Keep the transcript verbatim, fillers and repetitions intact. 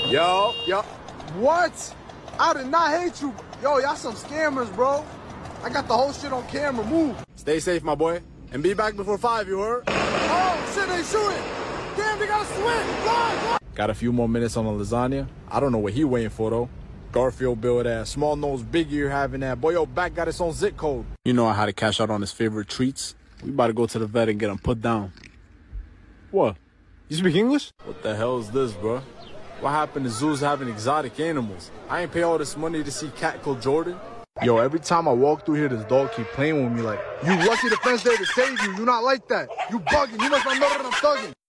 Yo, yo. What? I did not hate you. Yo, y'all some scammers, bro. I got the whole shit on camera. Move. Stay safe, my boy. And be back before five, you heard? Oh, shit, they shooting. Damn, they got to swing. Fly, fly. Got a few more minutes on the lasagna. I don't know what he waiting for, though. Garfield build ass, small nose, big ear having that. Boy, yo, back got its own zip code. You know how to cash out on his favorite treats. We about to go to the vet and get him put down. What? You speak English? What the hell is this, bro? What happened to zoos having exotic animals? I ain't pay all this money to see cat called Jordan. Yo, every time I walk through here, this dog keep playing with me like, you lucky the fence there to save you. You not like that. You bugging. You must not know that I'm thugging.